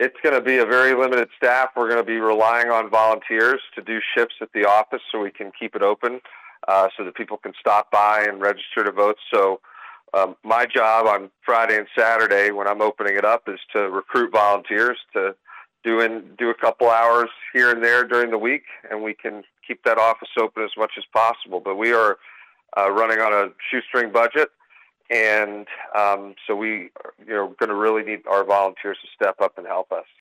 It's going to be a very limited staff. We're going to be relying on volunteers to do shifts at the office so we can keep it open so that people can stop by and register to vote. So my job on Friday and Saturday when I'm opening it up is to recruit volunteers to do a couple hours here and there during the week, and we can keep that office open as much as possible. But we are running on a shoestring budget. And so we are going to really need our volunteers to step up and help us.